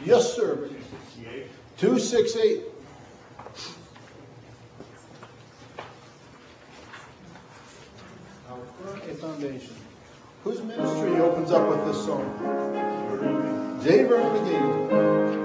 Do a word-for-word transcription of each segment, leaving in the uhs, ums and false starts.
Yes, sir. two sixty-eight. Our firm foundation. Whose ministry opens up with this song? J. Vernon McGee.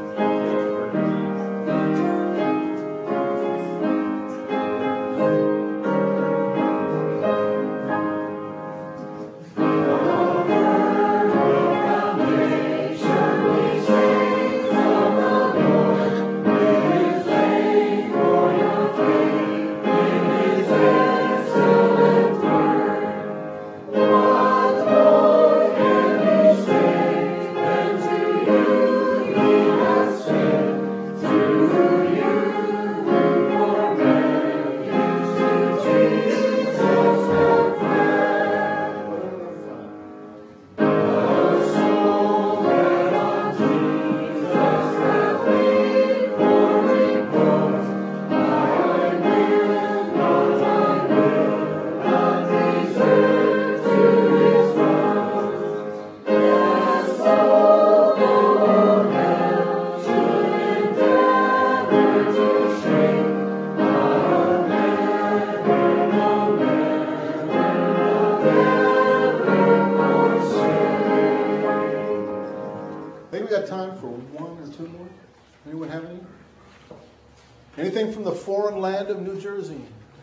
Anything from the foreign land of New Jersey?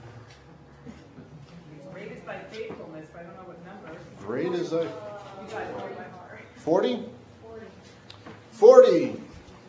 Great is thy faithfulness, but I don't know what number. Great is thy... You guys know by heart. forty? forty.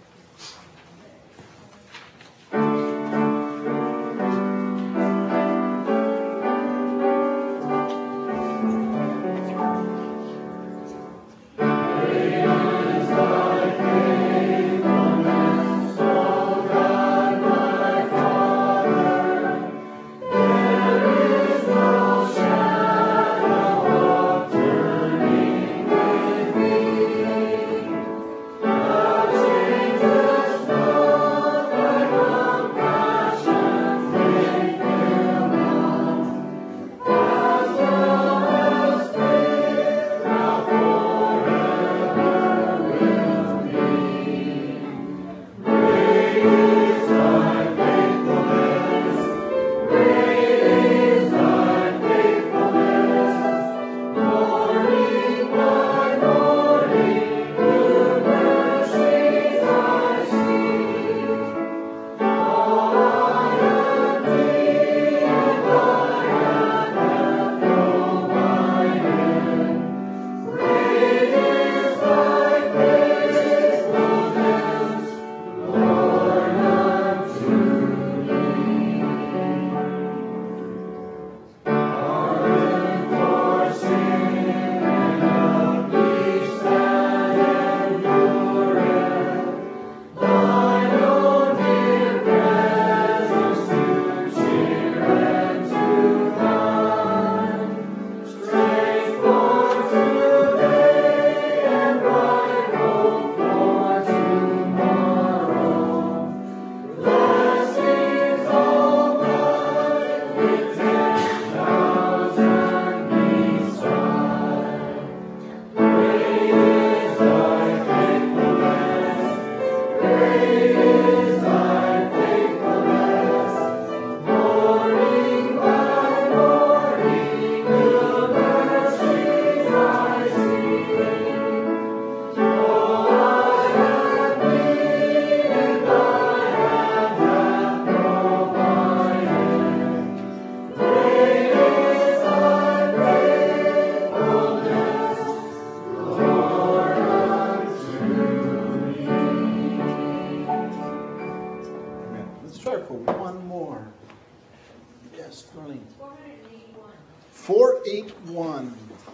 four eighty-one.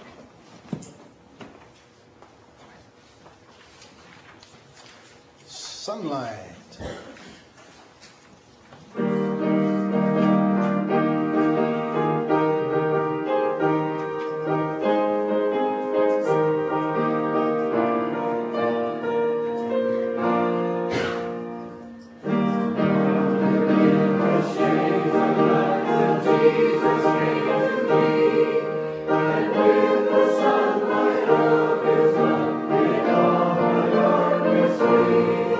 Sunlight. Sweet.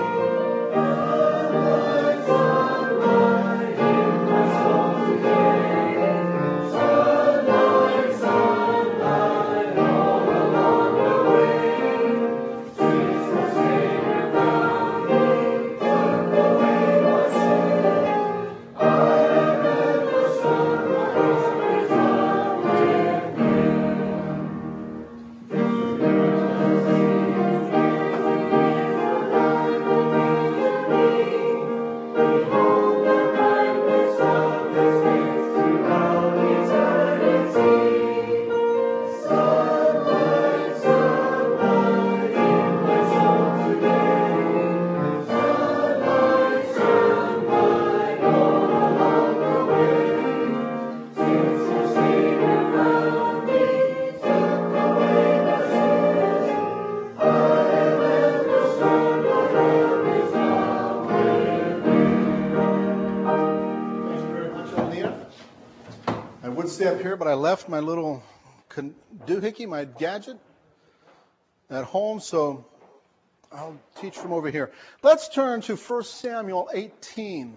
up here, but I left my little con- doohickey, my gadget, at home, so I'll teach from over here. Let's turn to First Samuel eighteen.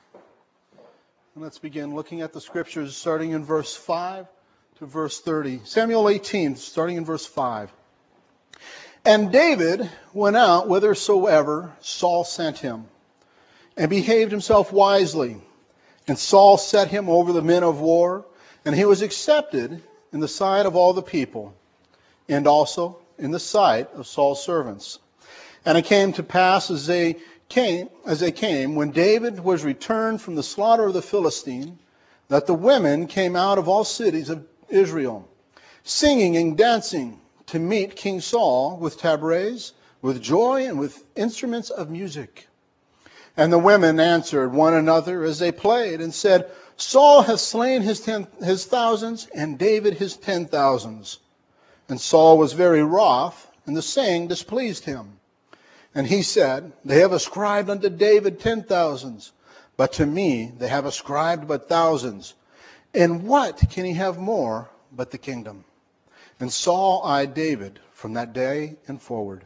And let's begin looking at the scriptures starting in verse five to verse thirty. Samuel eighteen, starting in verse five. And David went out whithersoever Saul sent him, and behaved himself wisely. And Saul set him over the men of war, and he was accepted in the sight of all the people, and also in the sight of Saul's servants. And it came to pass as they came, as they came, when David was returned from the slaughter of the Philistine, that the women came out of all cities of Israel, singing and dancing to meet King Saul with tabrets, with joy, and with instruments of music. And the women answered one another as they played, and said, Saul hath slain his, ten, his thousands, and David his ten thousands. And Saul was very wroth, and the saying displeased him. And he said, They have ascribed unto David ten thousands, but to me they have ascribed but thousands. And what can he have more but the kingdom? And Saul eyed David from that day and forward.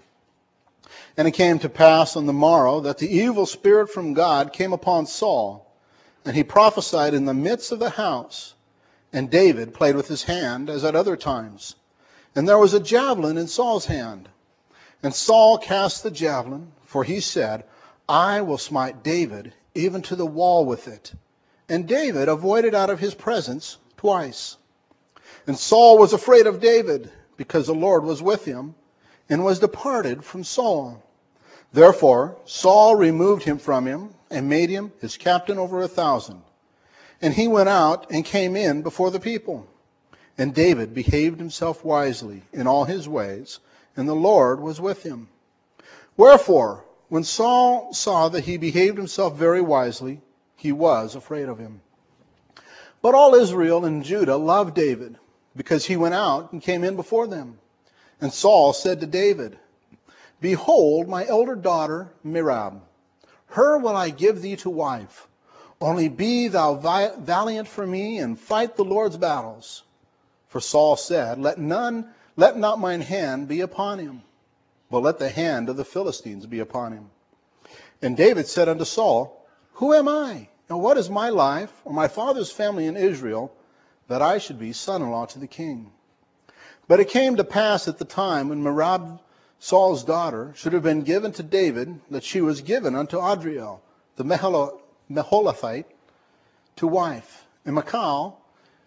And it came to pass on the morrow that the evil spirit from God came upon Saul, and he prophesied in the midst of the house. And David played with his hand as at other times. And there was a javelin in Saul's hand. And Saul cast the javelin, for he said, I will smite David even to the wall with it. And David avoided out of his presence twice. And Saul was afraid of David, because the Lord was with him, and was departed from Saul. Therefore Saul removed him from him, and made him his captain over a thousand. And he went out and came in before the people. And David behaved himself wisely in all his ways, and the Lord was with him. Wherefore, when Saul saw that he behaved himself very wisely, he was afraid of him. But all Israel and Judah loved David, because he went out and came in before them. And Saul said to David, Behold, my elder daughter Merab, her will I give thee to wife. Only be thou valiant for me, and fight the Lord's battles. For Saul said, Let none, let not mine hand be upon him, but let the hand of the Philistines be upon him. And David said unto Saul, Who am I, and what is my life, or my father's family in Israel, that I should be son-in-law to the king? But it came to pass at the time when Merab, Saul's daughter, should have been given to David, that she was given unto Adriel, the Meholathite, to wife. And Michal,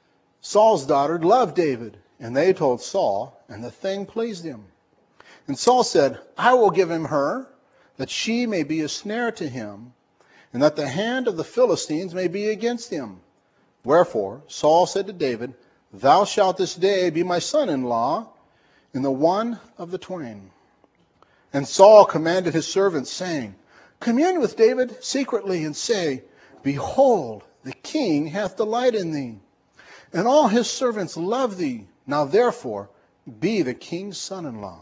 Saul's daughter, loved David. And they told Saul, and the thing pleased him. And Saul said, I will give him her, that she may be a snare to him, and that the hand of the Philistines may be against him. Wherefore Saul said to David, Thou shalt this day be my son-in-law in the one of the twain. And Saul commanded his servants, saying, Commune with David secretly, and say, Behold, the king hath delight in thee, and all his servants love thee. Now therefore be the king's son-in-law.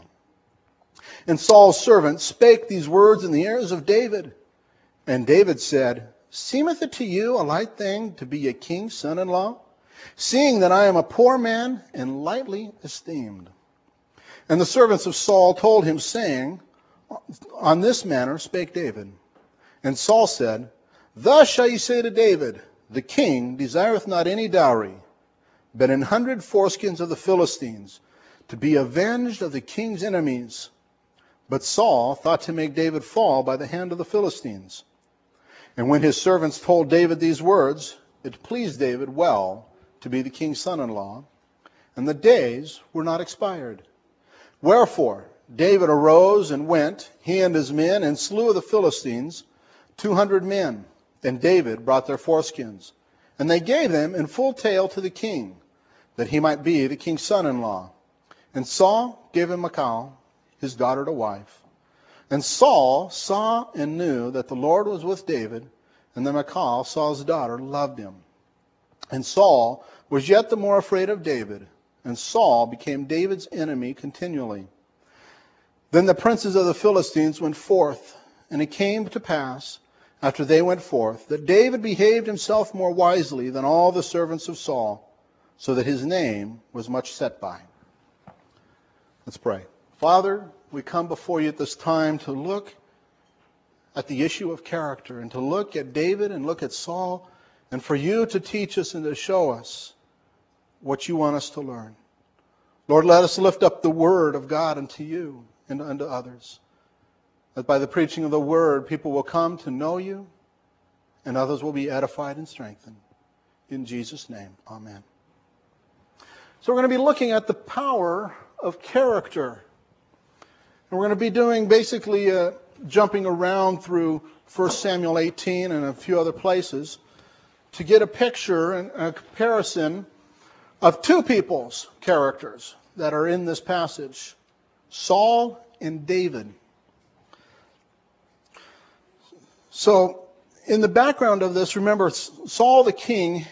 And Saul's servants spake these words in the ears of David. And David said, Seemeth it to you a light thing to be a king's son-in-law, seeing that I am a poor man and lightly esteemed? And the servants of Saul told him, saying, On this manner spake David. And Saul said, Thus shall ye say to David, The king desireth not any dowry, but an hundred foreskins of the Philistines, to be avenged of the king's enemies. But Saul thought to make David fall by the hand of the Philistines. And when his servants told David these words, it pleased David well to be the king's son-in-law, and the days were not expired. Wherefore David arose and went, he and his men, and slew of the Philistines two hundred men. And David brought their foreskins, and they gave them in full tale to the king, that he might be the king's son-in-law. And Saul gave him Michal, his daughter, to wife. And Saul saw and knew that the Lord was with David, and that Michal, Saul's daughter, loved him. And Saul was yet the more afraid of David, and Saul became David's enemy continually. Then the princes of the Philistines went forth, and it came to pass, after they went forth, that David behaved himself more wisely than all the servants of Saul. so that his name was much set by. Let's pray. Father, we come before you at this time to look at the issue of character and to look at David and look at Saul and for you to teach us and to show us what you want us to learn. Lord, let us lift up the word of God unto you and unto others. That by the preaching of the word, people will come to know you and others will be edified and strengthened. In Jesus' name, amen. So we're going to be looking at the power of character. And we're going to be doing basically uh, jumping around through First Samuel eighteen and a few other places to get a picture and a comparison of two people's characters that are in this passage, Saul and David. So, in the background of this, remember, Saul the king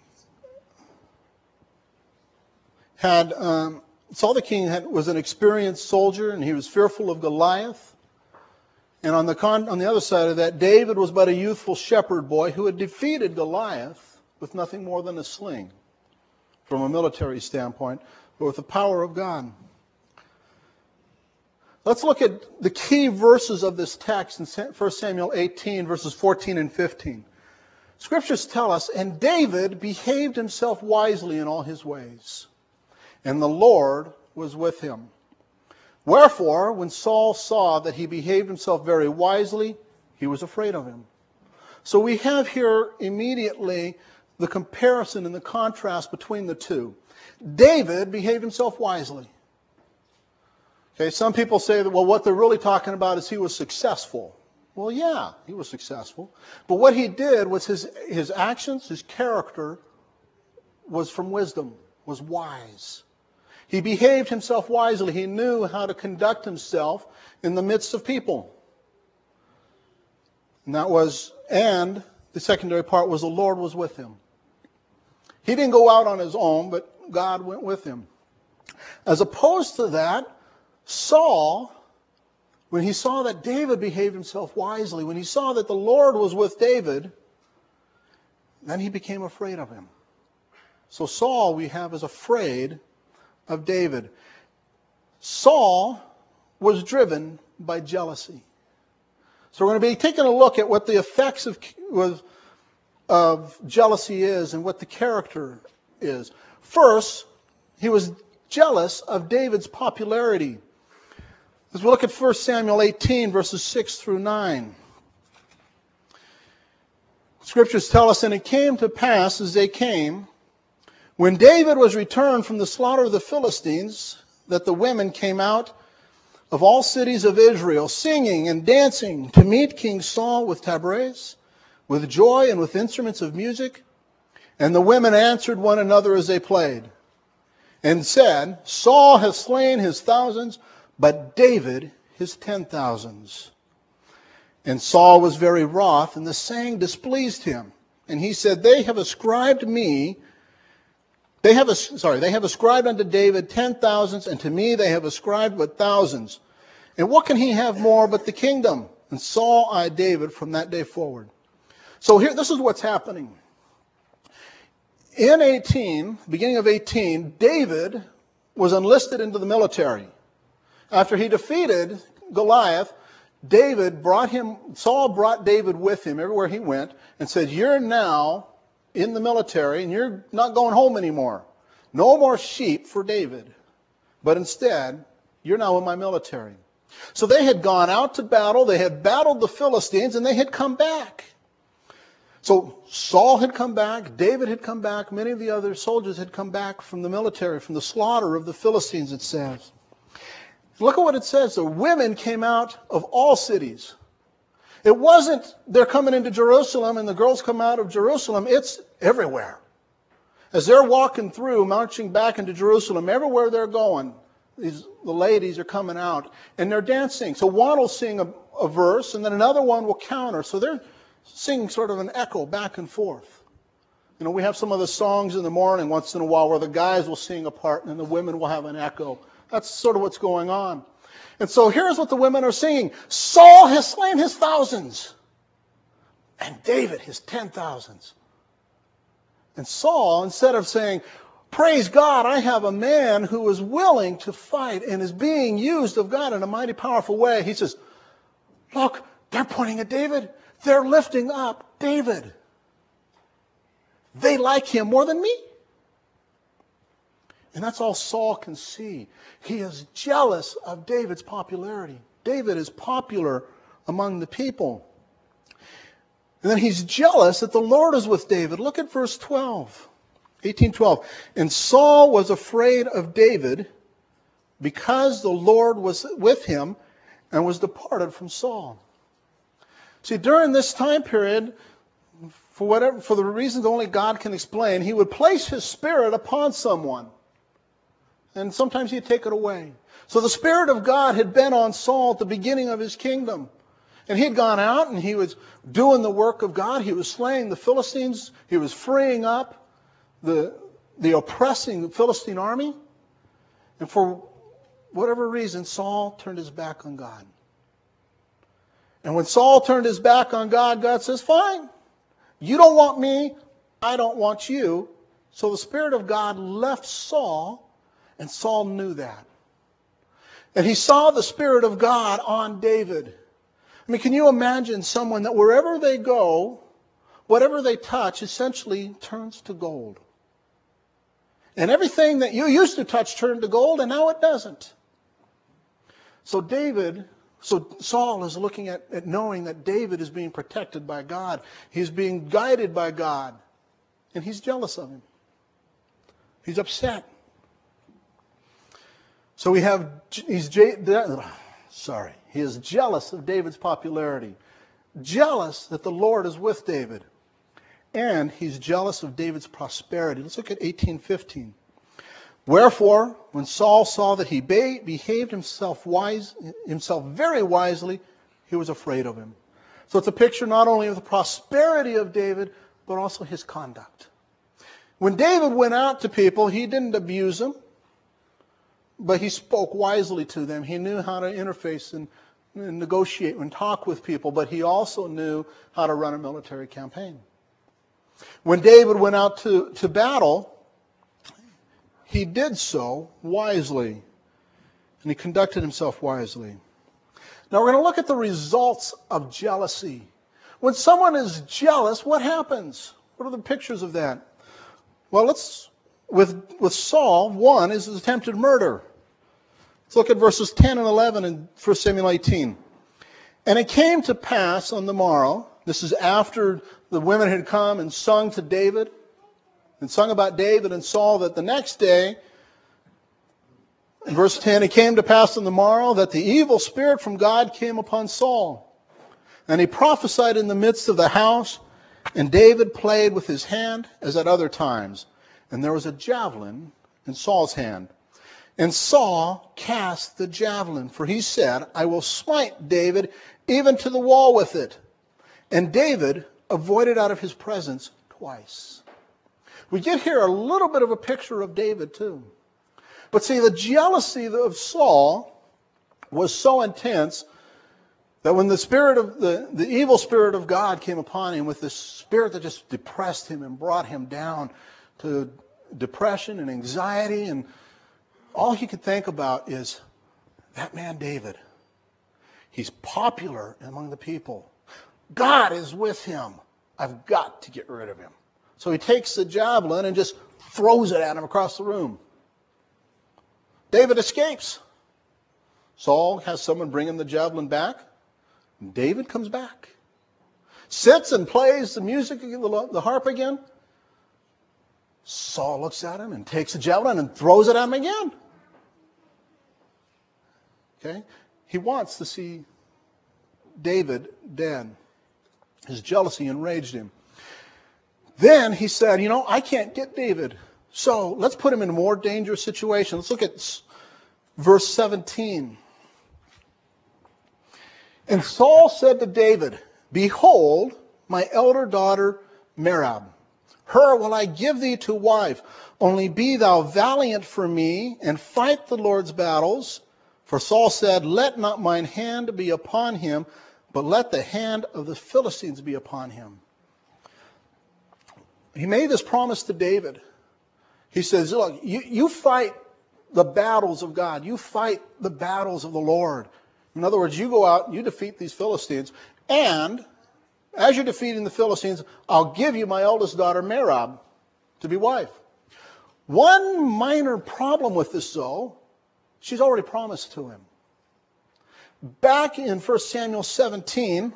had, um, Saul the king had, was an experienced soldier, and he was fearful of Goliath. And on the con, on the other side of that, David was but a youthful shepherd boy who had defeated Goliath with nothing more than a sling, from a military standpoint, but with the power of God. Let's look at the key verses of this text in First Samuel eighteen, verses fourteen and fifteen. Scriptures tell us, and David behaved himself wisely in all his ways, and the Lord was with him. Wherefore, when Saul saw that he behaved himself very wisely, he was afraid of him. So we have here immediately the comparison and the contrast between the two. David behaved himself wisely. Okay, some people say that, well, what they're really talking about is he was successful. Well, yeah, he was successful. But what he did was his, his actions, his character, was from wisdom, was wise. He behaved himself wisely. He knew how to conduct himself in the midst of people. And that was, and the secondary part was the Lord was with him. He didn't go out on his own, but God went with him. As opposed to that, Saul, when he saw that David behaved himself wisely, when he saw that the Lord was with David, then he became afraid of him. So Saul, we have, is afraid of David. Saul was driven by jealousy. So we're going to be taking a look at what the effects of, of, of jealousy is and what the character is. First, he was jealous of David's popularity. As we look at First Samuel eighteen, verses six through nine. Scriptures tell us, and it came to pass as they came, when David was returned from the slaughter of the Philistines, that the women came out of all cities of Israel, singing and dancing to meet King Saul with tabrets, with joy and with instruments of music. And the women answered one another as they played, and said, Saul has slain his thousands, but David his ten thousands. And Saul was very wroth, and the saying displeased him. And he said, They have ascribed me They have, sorry, they have ascribed unto David ten thousands, and to me they have ascribed but thousands. And what can he have more but the kingdom? And Saul eyed David from that day forward. So here, this is what's happening. In eighteen, beginning of eighteen, David was enlisted into the military. After he defeated Goliath, David brought him, Saul brought David with him everywhere he went and said, You're now in the military, and you're not going home anymore. No more sheep for David. But instead, you're now in my military. So they had gone out to battle, they had battled the Philistines, and they had come back. So Saul had come back, David had come back, many of the other soldiers had come back from the military, from the slaughter of the Philistines, it says. Look at what it says. The women came out of all cities. It wasn't they're coming into Jerusalem and the girls come out of Jerusalem. It's everywhere. As they're walking through, marching back into Jerusalem, everywhere they're going, these, the ladies are coming out and they're dancing. So one will sing a, a verse and then another one will counter. So they're singing sort of an echo back and forth. You know, we have some of the songs in the morning once in a while where the guys will sing a part and then the women will have an echo. That's sort of what's going on. And so here's what the women are singing. Saul has slain his thousands, and David his ten thousands. And Saul, instead of saying, Praise God, I have a man who is willing to fight and is being used of God in a mighty powerful way. He says, look, they're pointing at David. They're lifting up David. They like him more than me. And that's all Saul can see. He is jealous of David's popularity. David is popular among the people. And then he's jealous that the Lord is with David. Look at verse twelve. eighteen twelve. And Saul was afraid of David because the Lord was with him and was departed from Saul. See, during this time period, for whatever, for the reasons only God can explain, he would place his spirit upon someone. And sometimes he'd take it away. So the Spirit of God had been on Saul at the beginning of his kingdom. And he had gone out and he was doing the work of God. He was slaying the Philistines. He was freeing up the, the oppressing Philistine army. And for whatever reason, Saul turned his back on God. And when Saul turned his back on God, God says, fine, you don't want me, I don't want you. So the Spirit of God left Saul, and Saul knew that. And he saw the Spirit of God on David. I mean, can you imagine someone that wherever they go, whatever they touch essentially turns to gold? And everything that you used to touch turned to gold, and now it doesn't. So David, so Saul is looking at, at knowing that David is being protected by God. He's being guided by God. And he's jealous of him. He's upset. So we have, he's, sorry, he is jealous of David's popularity. Jealous that the Lord is with David. And he's jealous of David's prosperity. Let's look at eighteen fifteen. Wherefore, when Saul saw that he behaved himself wise, himself very wisely, he was afraid of him. So it's a picture not only of the prosperity of David, but also his conduct. When David went out to people, he didn't abuse them, but he spoke wisely to them. He knew how to interface and, and negotiate and talk with people, but he also knew how to run a military campaign. When David went out to, to battle, he did so wisely, and he conducted himself wisely. Now we're going to look at the results of jealousy. When someone is jealous, what happens? What are the pictures of that? Well, let's, with, with Saul, one is his attempted murder. Let's look at verses ten and eleven in First Samuel eighteen. And it came to pass on the morrow, this is after the women had come and sung to David, and sung about David and Saul, that the next day, in verse ten, it came to pass on the morrow that the evil spirit from God came upon Saul. And he prophesied in the midst of the house, and David played with his hand as at other times. And there was a javelin in Saul's hand. And Saul cast the javelin, for he said, I will smite David even to the wall with it. And David avoided out of his presence twice. We get here a little bit of a picture of David too. But see, the jealousy of Saul was so intense that when the spirit of the, the evil spirit of God came upon him, with this spirit that just depressed him and brought him down to depression and anxiety, and all he could think about is that man David. He's popular among the people. God is with him. I've got to get rid of him. So he takes the javelin and just throws it at him across the room. David escapes. Saul has someone bring him the javelin back. David comes back. Sits and plays the music, the harp again. Saul looks at him and takes the javelin and throws it at him again. Okay? He wants to see David dead. His jealousy enraged him. Then he said, you know, I can't get David. So let's put him in a more dangerous situation. Let's look at verse seventeen. And Saul said to David, behold, my elder daughter Merab. Her will I give thee to wife. Only be thou valiant for me, and fight the Lord's battles. For Saul said, let not mine hand be upon him, but let the hand of the Philistines be upon him. He made this promise to David. He says, look, you, you fight the battles of God. You fight the battles of the Lord. In other words, you go out and you defeat these Philistines. And as you're defeating the Philistines, I'll give you my eldest daughter, Merab, to be wife. One minor problem with this, though, she's already promised to him. Back in First Samuel seventeen,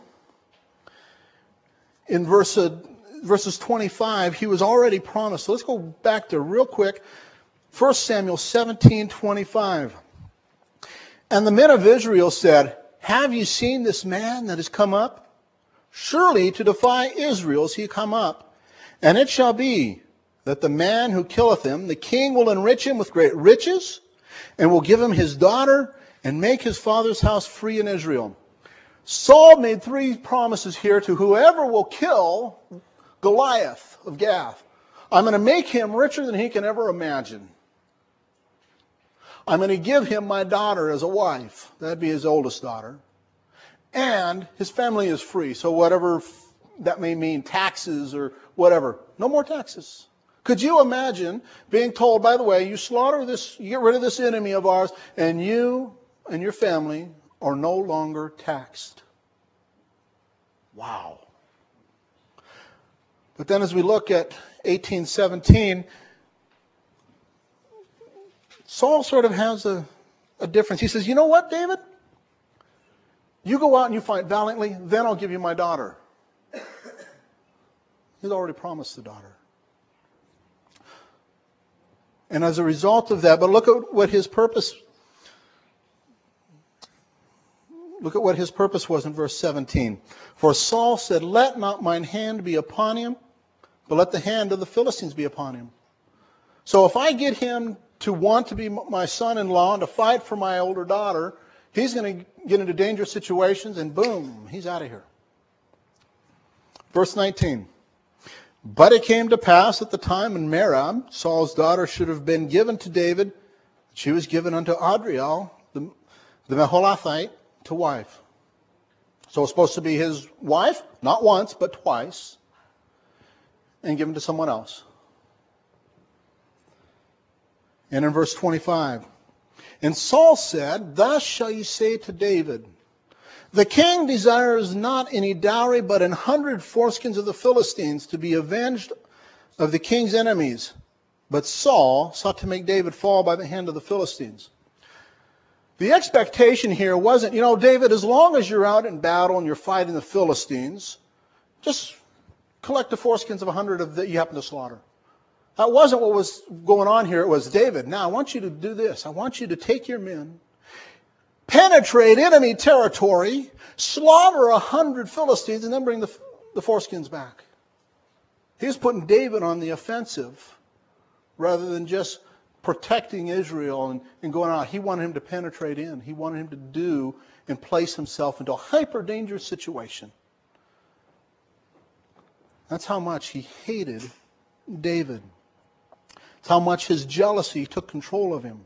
in verse, uh, verses twenty-five, he was already promised. So let's go back to real quick. First Samuel seventeen, twenty-five. And the men of Israel said, have you seen this man that has come up? Surely to defy Israel is he come up. And it shall be that the man who killeth him, the king will enrich him with great riches, and will give him his daughter, and make his father's house free in Israel. Saul made three promises here to whoever will kill Goliath of Gath. I'm going to make him richer than he can ever imagine. I'm going to give him my daughter as a wife. That'd be his oldest daughter. And his family is free. So whatever that may mean, taxes or whatever. No more taxes. Could you imagine being told, by the way, you slaughter this, you get rid of this enemy of ours, and you and your family are no longer taxed? Wow. But then as we look at eighteen seventeen, Saul sort of has a, a difference. He says, you know what, David? You go out and you fight valiantly, then I'll give you my daughter. He's already promised the daughter. And as a result of that, but look at what his purpose, look at what his purpose was in verse seventeen. For Saul said, let not mine hand be upon him, but let the hand of the Philistines be upon him. So if I get him to want to be my son-in-law and to fight for my older daughter, he's going to get into dangerous situations, and boom, he's out of here. Verse nineteen. But it came to pass at the time when Merab, Saul's daughter, should have been given to David, she was given unto Adriel, the, the Meholathite, to wife. So it's supposed to be his wife, not once, but twice, and given to someone else. And in verse twenty-five, and Saul said, thus shall you say to David, the king desires not any dowry, but an hundred foreskins of the Philistines to be avenged of the king's enemies. But Saul sought to make David fall by the hand of the Philistines. The expectation here wasn't, you know, David, as long as you're out in battle and you're fighting the Philistines, just collect the foreskins of a hundred of that you happen to slaughter. That wasn't what was going on here. It was, David, now I want you to do this. I want you to take your men, penetrate enemy territory, slaughter a hundred Philistines, and then bring the, the foreskins back. He was putting David on the offensive rather than just protecting Israel and, and going out. He wanted him to penetrate in. He wanted him to do and place himself into a hyper-dangerous situation. That's how much he hated David. That's how much his jealousy took control of him.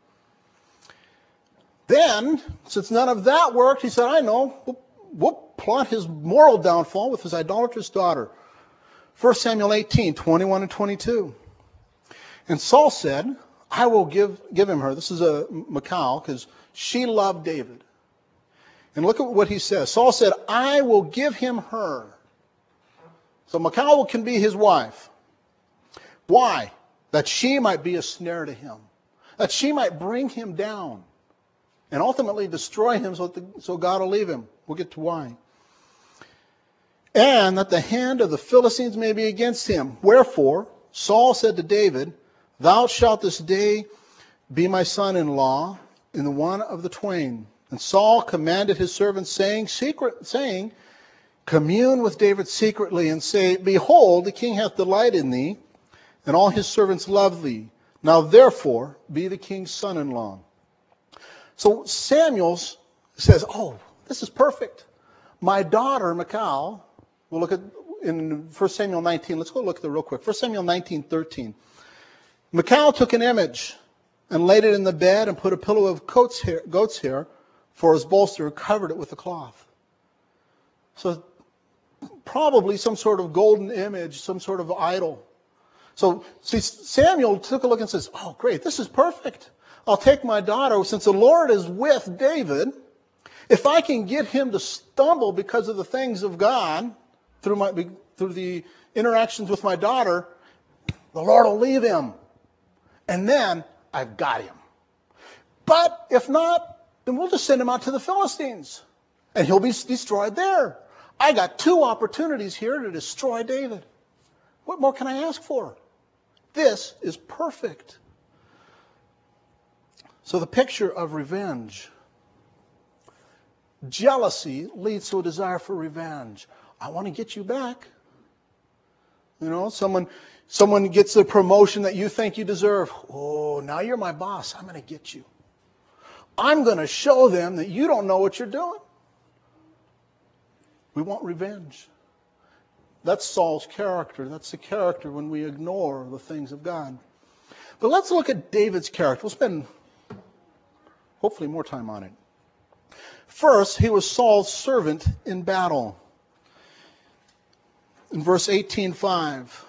Then, since none of that worked, he said, I know, we'll, we'll plot his moral downfall with his idolatrous daughter. First Samuel eighteen, twenty-one and twenty-two. And Saul said, I will give, give him her. This is a Michal, because she loved David. And look at what he says. Saul said, I will give him her. So Michal can be his wife. Why? That she might be a snare to him. That she might bring him down. And ultimately destroy him so, the, so God will leave him. We'll get to why. And that the hand of the Philistines may be against him. Wherefore, Saul said to David, thou shalt this day be my son-in-law in the one of the twain. And Saul commanded his servants, saying, secret, saying, commune with David secretly, and say, behold, the king hath delight in thee, and all his servants love thee. Now therefore be the king's son-in-law. So Samuel says, oh, this is perfect. My daughter, Michal, we'll look at in First Samuel nineteen. Let's go look at it real quick. First Samuel nineteen, thirteen. Michal took an image and laid it in the bed and put a pillow of goat's hair, goat's hair for his bolster and covered it with a cloth. So probably some sort of golden image, some sort of idol. So, see, Samuel took a look and says, oh, great, this is perfect. I'll take my daughter. Since the Lord is with David, if I can get him to stumble because of the things of God through my through the interactions with my daughter, the Lord will leave him. And then I've got him. But if not, then we'll just send him out to the Philistines. And he'll be destroyed there. I got two opportunities here to destroy David. What more can I ask for? This is perfect. So the picture of revenge. Jealousy leads to a desire for revenge. I want to get you back. You know, someone someone gets a promotion that you think you deserve. Oh, now you're my boss. I'm going to get you. I'm going to show them that you don't know what you're doing. We want revenge. That's Saul's character. That's the character when we ignore the things of God. But let's look at David's character. We'll spend hopefully more time on it. First, he was Saul's servant in battle. In verse eighteen five.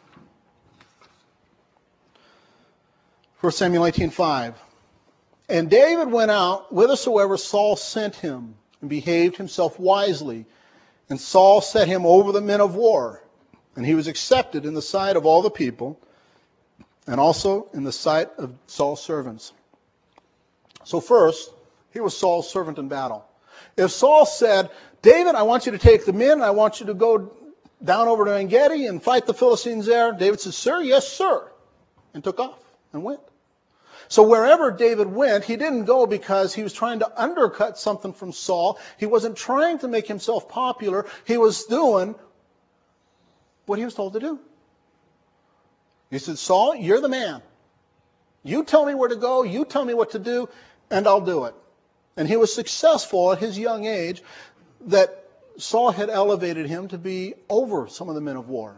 First Samuel eighteen five. And David went out whithersoever Saul sent him, and behaved himself wisely. And Saul set him over the men of war. And he was accepted in the sight of all the people, and also in the sight of Saul's servants. So first, he was Saul's servant in battle. If Saul said, David, I want you to take the men, I want you to go down over to En-Gedi and fight the Philistines there, David says, sir, yes, sir, and took off and went. So wherever David went, he didn't go because he was trying to undercut something from Saul. He wasn't trying to make himself popular. He was doing what he was told to do. He said, Saul, you're the man. You tell me where to go, you tell me what to do, and I'll do it. And he was successful at his young age that Saul had elevated him to be over some of the men of war.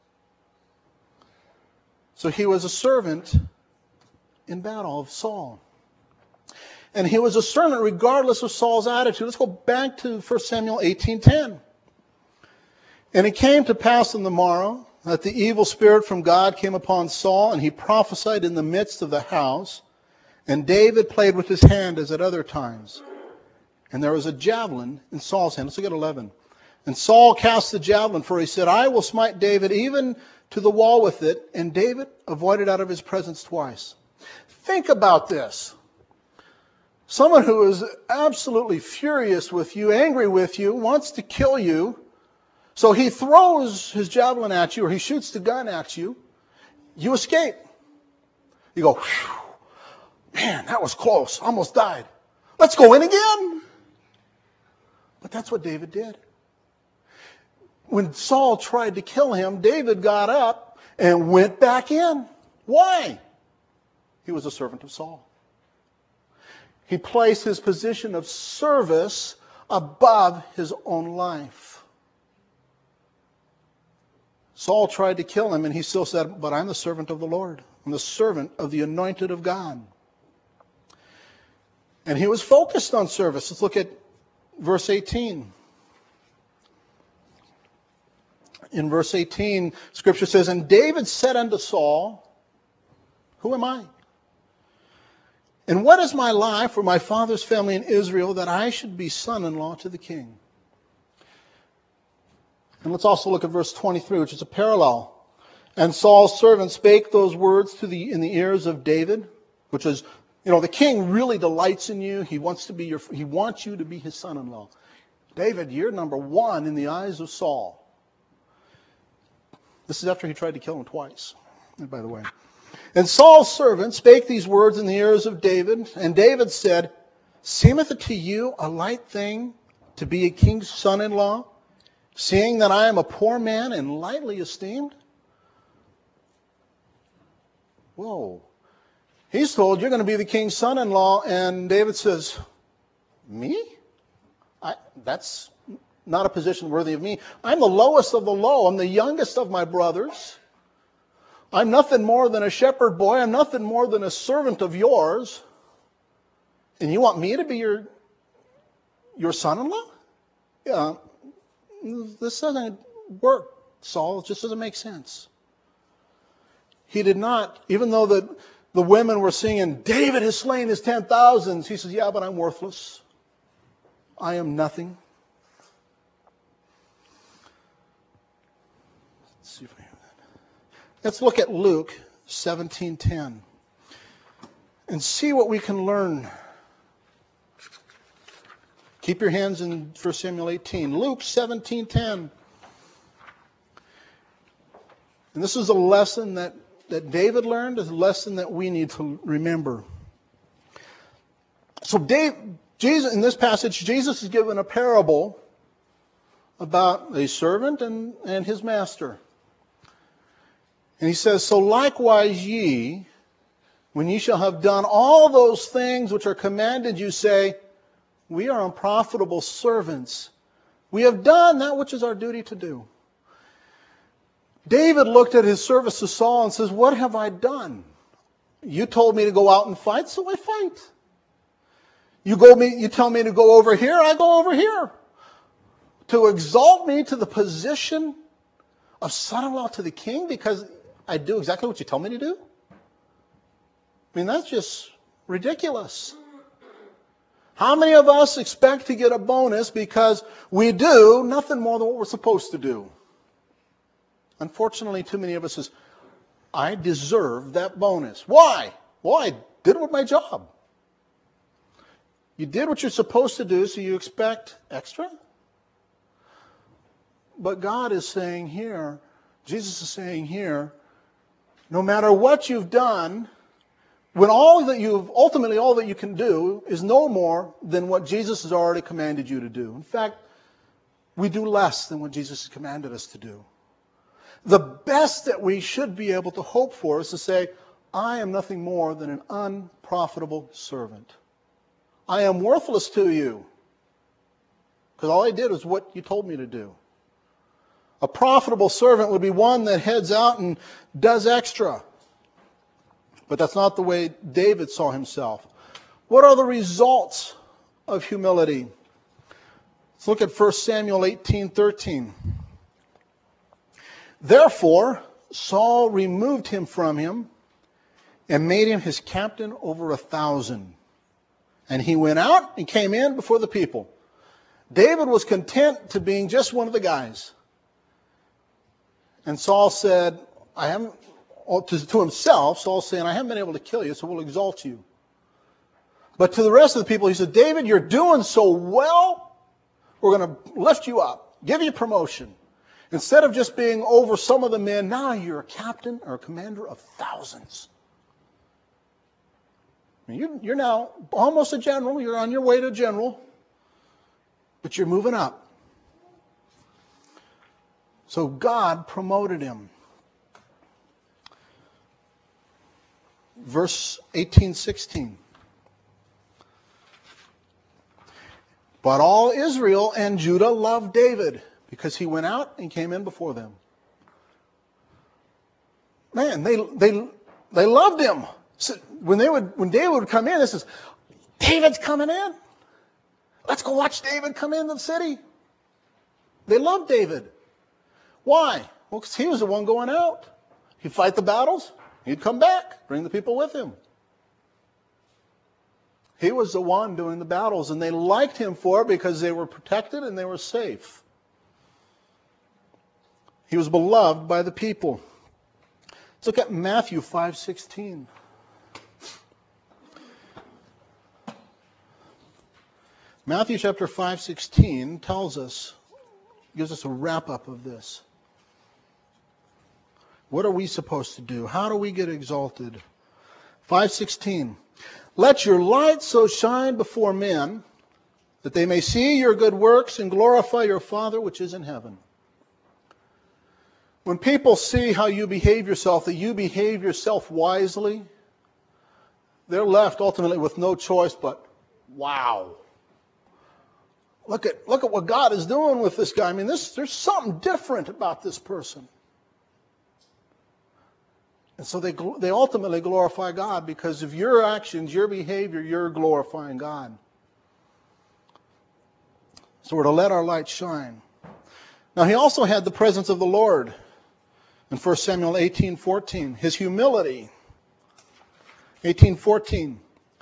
So he was a servant in battle of Saul. And he was a servant regardless of Saul's attitude. Let's go back to First Samuel eighteen ten. And it came to pass on the morrow that the evil spirit from God came upon Saul, and he prophesied in the midst of the house. And David played with his hand as at other times. And there was a javelin in Saul's hand. Let's look at eleven. And Saul cast the javelin, for he said, I will smite David even to the wall with it. And David avoided out of his presence twice. Think about this. Someone who is absolutely furious with you, angry with you, wants to kill you. So he throws his javelin at you, or he shoots the gun at you. You escape. You go, whew, man, that was close. Almost died. Let's go in again. But that's what David did. When Saul tried to kill him, David got up and went back in. Why? He was a servant of Saul. He placed his position of service above his own life. Saul tried to kill him, and he still said, but I'm the servant of the Lord. I'm the servant of the anointed of God. And he was focused on service. Let's look at verse eighteen. In verse eighteen, Scripture says, and David said unto Saul, who am I? And what is my life or my father's family in Israel that I should be son-in-law to the king? And let's also look at verse twenty-three, which is a parallel. And Saul's servant spake those words to the in the ears of David, which is, you know, the king really delights in you. He wants to be your he wants you to be his son-in-law. David, you're number one in the eyes of Saul. This is after he tried to kill him twice, by the way. And Saul's servant spake these words in the ears of David. And David said, seemeth it to you a light thing to be a king's son-in-law, seeing that I am a poor man and lightly esteemed? Whoa. He's told you're going to be the king's son-in-law, and David says, me? I, that's not a position worthy of me. I'm the lowest of the low. I'm the youngest of my brothers. I'm nothing more than a shepherd boy. I'm nothing more than a servant of yours. And you want me to be your, your son-in-law? Yeah, this doesn't work, Saul. It just doesn't make sense. He did not, even though the, the women were singing, David has slain his ten thousands, he says, yeah, but I'm worthless. I am nothing. Let's see if I have that. Let's look at Luke seventeen ten and see what we can learn. Keep your hands in First Samuel eighteen. Luke seventeen ten. And this is a lesson that, that David learned, is a lesson that we need to remember. So Dave, Jesus, in this passage, Jesus is given a parable about a servant and, and his master. And he says, so likewise ye, when ye shall have done all those things which are commanded you, say, we are unprofitable servants. We have done that which is our duty to do. David looked at his service to Saul and says, what have I done? You told me to go out and fight, so I fight. You go me, you tell me to go over here, I go over here. To exalt me to the position of son-in-law to the king because I do exactly what you tell me to do? I mean, that's just ridiculous. How many of us expect to get a bonus because we do nothing more than what we're supposed to do? Unfortunately, too many of us says, I deserve that bonus. Why? Well, I did it with my job. You did what you're supposed to do, so you expect extra? But God is saying here, Jesus is saying here, no matter what you've done, when all that you've, ultimately all that you can do is no more than what Jesus has already commanded you to do. In fact, we do less than what Jesus has commanded us to do. The best that we should be able to hope for is to say, I am nothing more than an unprofitable servant. I am worthless to you. Because all I did was what you told me to do. A profitable servant would be one that heads out and does extra. But that's not the way David saw himself. What are the results of humility? Let's look at First Samuel eighteen thirteen. Therefore, Saul removed him from him and made him his captain over a thousand. And he went out and came in before the people. David was content to being just one of the guys. And Saul said, I haven't, to himself, Saul's saying, I haven't been able to kill you, so we'll exalt you. But to the rest of the people, he said, David, you're doing so well, we're going to lift you up, give you promotion. Instead of just being over some of the men, now you're a captain or a commander of thousands. I mean, you're now almost a general. You're on your way to general. But you're moving up. So God promoted him. Verse eighteen sixteen. But all Israel and Judah loved David, because he went out and came in before them. Man, they they they loved him. So when they would when David would come in, this is David's coming in. Let's go watch David come into the city. They loved David. Why? Well, because he was the one going out. He'd fight the battles. He'd come back, bring the people with him. He was the one doing the battles, and they liked him for it because they were protected and they were safe. He was beloved by the people. Let's look at Matthew five sixteen. Matthew chapter five sixteen tells us, gives us a wrap-up of this. What are we supposed to do? How do we get exalted? five sixteen. Let your light so shine before men that they may see your good works and glorify your Father which is in heaven. When people see how you behave yourself, that you behave yourself wisely, they're left ultimately with no choice but, wow. Look at, look at what God is doing with this guy. I mean, this, there's something different about this person. And so they, they ultimately glorify God because of your actions, your behavior, you're glorifying God. So we're to let our light shine. Now, he also had the presence of the Lord. In First Samuel eighteen fourteen, his humility. eighteen fourteen.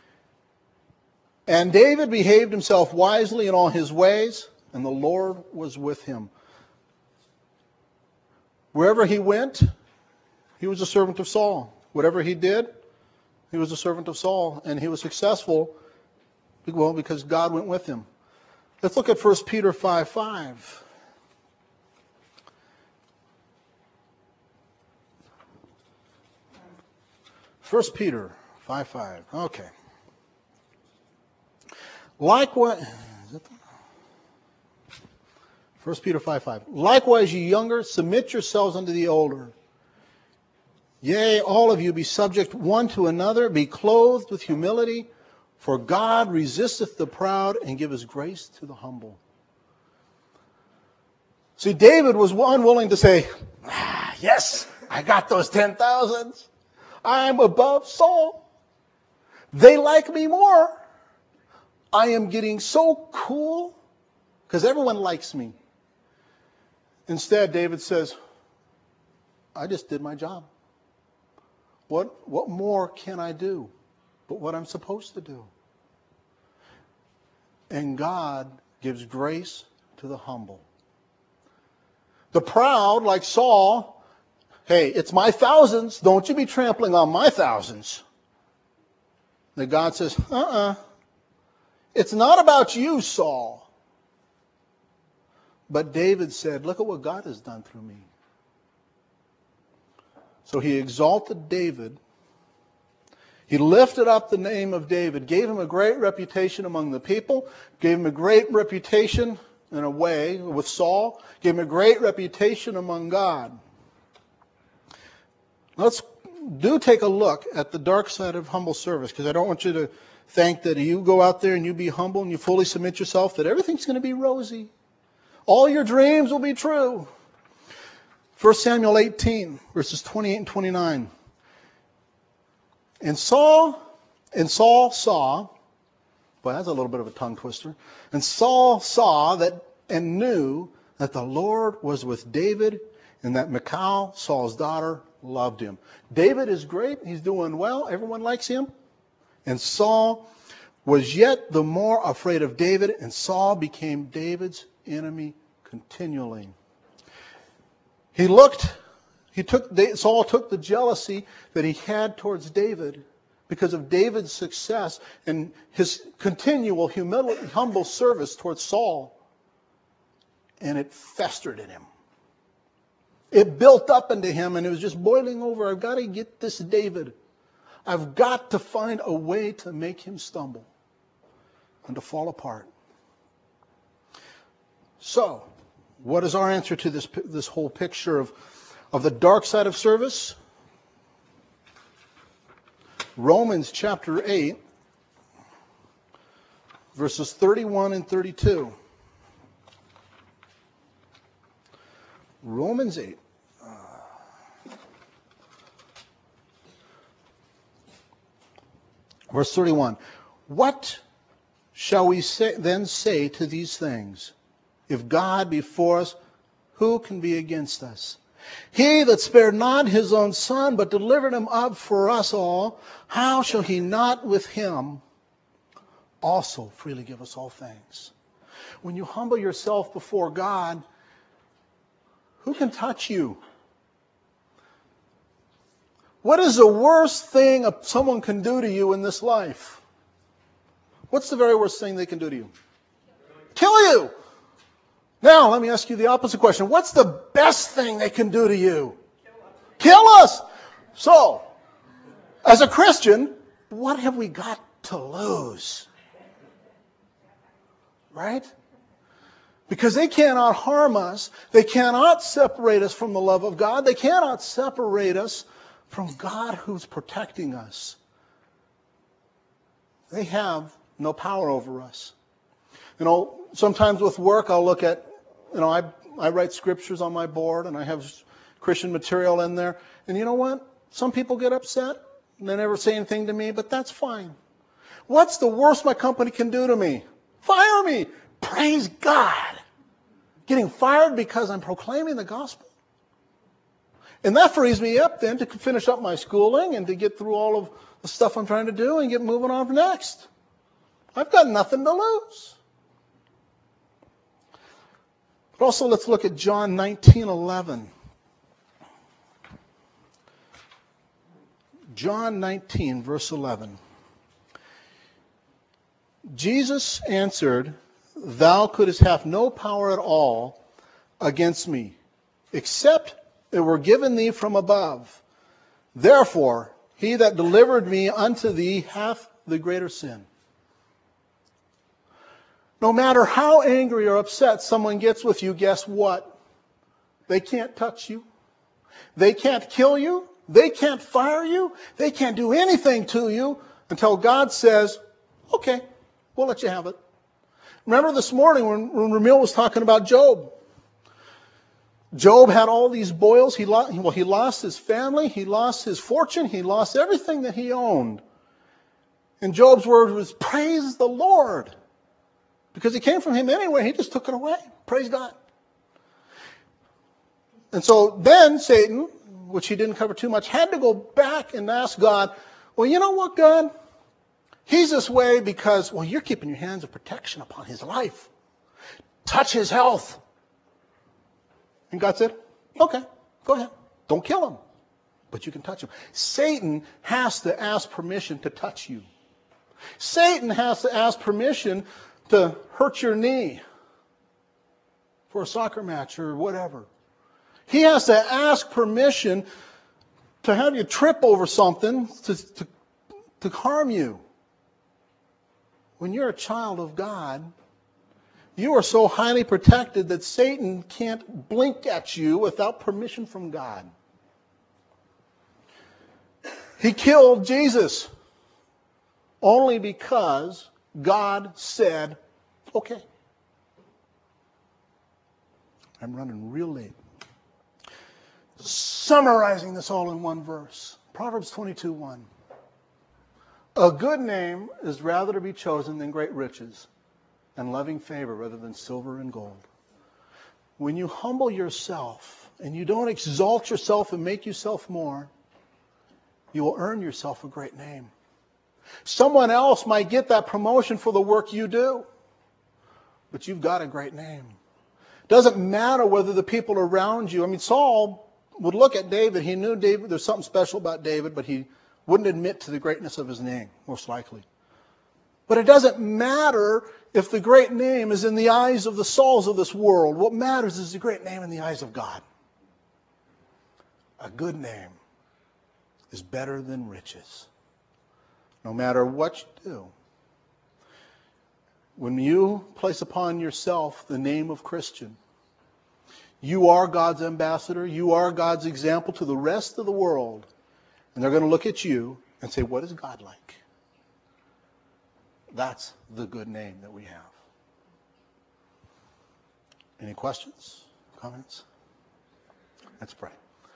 And David behaved himself wisely in all his ways, and the Lord was with him. Wherever he went, he was a servant of Saul. Whatever he did, he was a servant of Saul, and he was successful, well, because God went with him. Let's look at First Peter five five. First Peter five five. Okay. Likewise, First Peter five five. Likewise, ye younger, submit yourselves unto the older. Yea, all of you be subject one to another, be clothed with humility, for God resisteth the proud and giveth grace to the humble. See, David was unwilling to say, ah, yes, I got those ten thousands. I'm above Saul. They like me more. I am getting so cool because everyone likes me. Instead, David says, I just did my job. What, what more can I do but what I'm supposed to do? And God gives grace to the humble. The proud, like Saul, hey, it's my thousands. Don't you be trampling on my thousands. And God says, uh-uh. It's not about you, Saul. But David said, look at what God has done through me. So he exalted David. He lifted up the name of David, gave him a great reputation among the people, gave him a great reputation in a way with Saul, gave him a great reputation among God. Let's do take a look at the dark side of humble service, because I don't want you to think that you go out there and you be humble and you fully submit yourself, that everything's going to be rosy. All your dreams will be true. First Samuel eighteen, verses twenty-eight and twenty-nine. And Saul, and Saul saw, well, that's a little bit of a tongue twister. And Saul saw that and knew that the Lord was with David, and that Michal, Saul's daughter, loved him. David is great. He's doing well. Everyone likes him. And Saul was yet the more afraid of David, and Saul became David's enemy continually. He looked, he took, Saul took the jealousy that he had towards David because of David's success and his continual humility, humble service towards Saul, and it festered in him. It built up into him, and it was just boiling over. I've got to get this David. I've got to find a way to make him stumble and to fall apart. So, what is our answer to this, this whole picture of, of the dark side of service? Romans chapter eight, verses thirty-one and thirty-two. Romans eight. Verse thirty-one. What shall we say, then say to these things? If God be for us, who can be against us? He that spared not his own son, but delivered him up for us all, how shall he not with him also freely give us all things? When you humble yourself before God, who can touch you? What is the worst thing someone can do to you in this life? What's the very worst thing they can do to you? Kill you! Now, let me ask you the opposite question. What's the best thing they can do to you? Kill us! So, as a Christian, what have we got to lose? Right? Because they cannot harm us. They cannot separate us from the love of God. They cannot separate us from God who's protecting us. They have no power over us. You know, sometimes with work I'll look at, you know, I, I write scriptures on my board and I have Christian material in there. And you know what? Some people get upset and they never say anything to me, but that's fine. What's the worst my company can do to me? Fire me! Praise God! Getting fired because I'm proclaiming the gospel? And that frees me up then to finish up my schooling and to get through all of the stuff I'm trying to do and get moving on to next. I've got nothing to lose. But also let's look at John nineteen eleven. John nineteen, verse eleven. Jesus answered, "Thou couldst have no power at all against me, except it were given thee from above. Therefore, he that delivered me unto thee hath the greater sin." No matter how angry or upset someone gets with you, guess what? They can't touch you. They can't kill you. They can't fire you. They can't do anything to you until God says, okay, we'll let you have it. Remember this morning when, when Ramil was talking about Job. Job had all these boils. He lost, well, he lost his family. He lost his fortune. He lost everything that he owned. And Job's word was, praise the Lord. Because it came from him anyway. He just took it away. Praise God. And so then Satan, which he didn't cover too much, had to go back and ask God, well, you know what, God? He's this way because, well, you're keeping your hands of protection upon his life. Touch his health. And God said, okay, go ahead. Don't kill him, but you can touch him. Satan has to ask permission to touch you. Satan has to ask permission to hurt your knee for a soccer match or whatever. He has to ask permission to have you trip over something to, to, to harm you. When you're a child of God, you are so highly protected that Satan can't blink at you without permission from God. He killed Jesus only because God said, okay. I'm running real late. Summarizing this all in one verse. Proverbs twenty-two one. A good name is rather to be chosen than great riches, and loving favor rather than silver and gold. When you humble yourself and you don't exalt yourself and make yourself more, you will earn yourself a great name. Someone else might get that promotion for the work you do, but you've got a great name. Doesn't matter whether the people around you, I mean, Saul would look at David. He knew David, there's something special about David, but he wouldn't admit to the greatness of his name, most likely. But it doesn't matter if the great name is in the eyes of the Sauls of this world. What matters is the great name in the eyes of God. A good name is better than riches. No matter what you do. When you place upon yourself the name of Christian, you are God's ambassador. You are God's example to the rest of the world. And they're going to look at you and say, what is God like? That's the good name that we have. Any questions? Comments? Let's pray.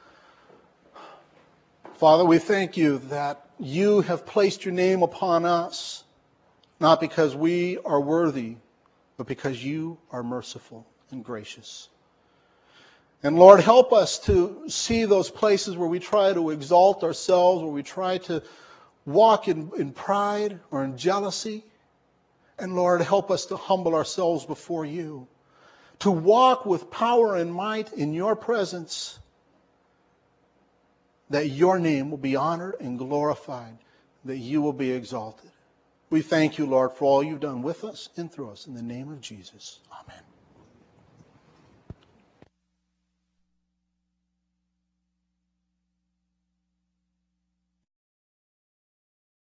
Father, we thank you that you have placed your name upon us, not because we are worthy, but because you are merciful and gracious. And Lord, help us to see those places where we try to exalt ourselves, where we try to walk in, in pride or in jealousy. And Lord, help us to humble ourselves before you, to walk with power and might in your presence, that your name will be honored and glorified, that you will be exalted. We thank you, Lord, for all you've done with us and through us. In the name of Jesus, amen.